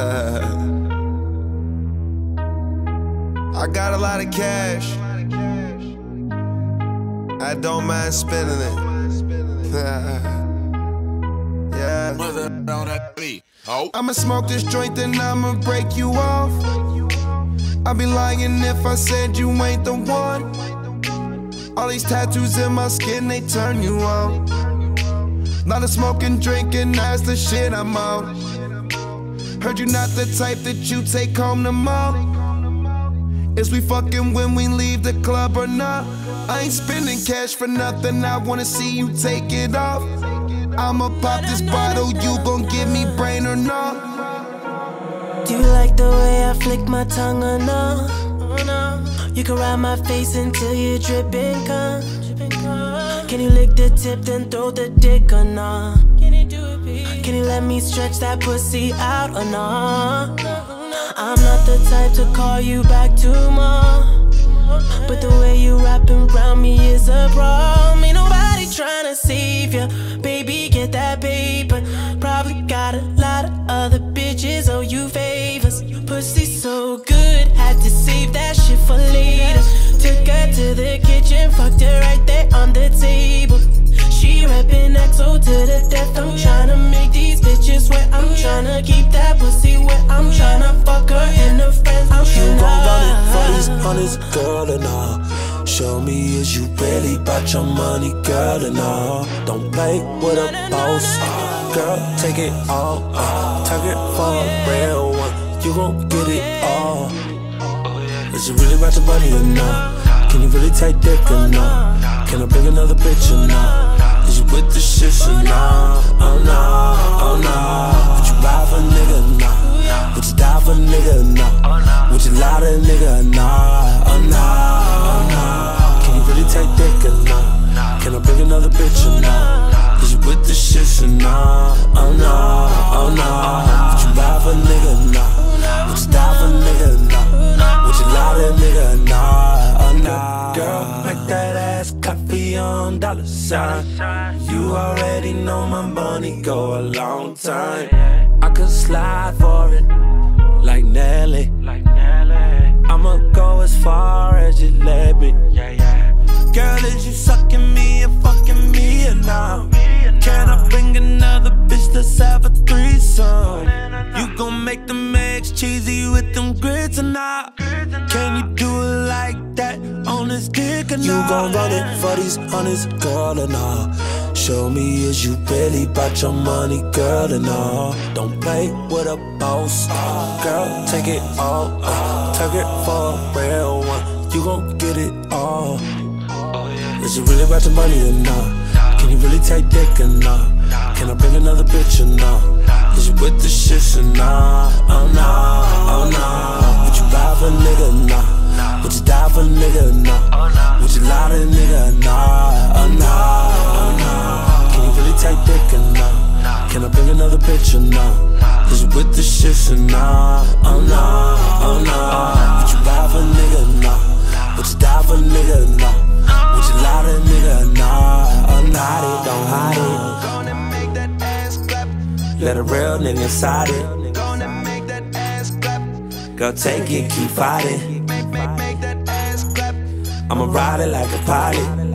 I got a lot of cash. I don't mind spending it. Yeah. I'ma smoke this joint, then I'ma break you off. I'd be lying if I said you ain't the one. All these tattoos in my skin, they turn you on. Lot of smoking, drinking, that's the shit I'm on. Heard you not the type that you take home to mom. Is we fucking when we leave the club or not? I ain't spending cash for nothing, I wanna see you take it off. I'ma pop this bottle, you gon' give me brain or not? Do you like the way I flick my tongue or no? You can ride my face until you're dripping cum. Can you lick the tip then throw the dick or no? Can you let me stretch that pussy out or no? I'm not the type to call you back tomorrow, but the way you wrapping around me is a problem. Ain't nobody tryna save ya, baby, get that paper. Probably got a lot of other bitches owe you favors. Pussy so good, had to save that shit for later. Took her to the kitchen, fucked her right there on the table. She reppin' XO to the death. I'm tryna make these bitches wet. I'm tryna keep that pussy wet. I'm tryna fuck her and her friends. You gon' run it for these honest, girl, and all. Show me, is you really about your money, girl, and all. Don't play with a boss, girl, take it all. Take it for a real one, you gon' get it all. Is it really about your money or not? Can you really take dick or not? Can I bring another bitch or not? Is you with the shit or not? Oh no, oh no. Would you ride for a nigga or not? Would you die for a nigga or not? Would you lie to a nigga or not? Oh no, oh no. Can you really take dick or not? Can I bring another bitch or not? Is you with the shit or not? Oh no, oh no. Would you ride for a nigga or not? Would you die for a nigga or not? Would you lie to a nigga or not? Oh no. Girl, make that ass clap for your dollar sign. You already know my money go a long time. I could slide for it, like Nelly. I'ma go as far as you let me. Girl, is you sucking me and fucking me or not? Can I bring another bitch, let's have a threesome? You gon' make them eggs cheesy with them grits or not? Can you do it like that on this dick or not? You gon' run it for these honest, girl, or not? Show me, is you really about your money, girl, or not? Don't play with a boss, girl, take it all. Take it for a real one, you gon' get it all. Is it really about your money or not? Can you really take dick or not? Can I bring another bitch or not? Is you with the shit or not? Oh no, oh no. Would you ride for a nigga or not? Would you die for a nigga or not? Would you lie to a nigga or not? Oh no, oh no. Can you really take dick or not? Can I bring another bitch or not? Is you with the shit or not? Oh no, oh no. Would you ride for a nigga or not? Would you die for a nigga or not? Would you lie to a nigga or not? Oh no, don't hide it. Gonna make that ass clap. Let a real nigga inside it. Gonna make that ass clap. Go take it, keep fighting. Make that ass clap. I'ma ride it like a pilot.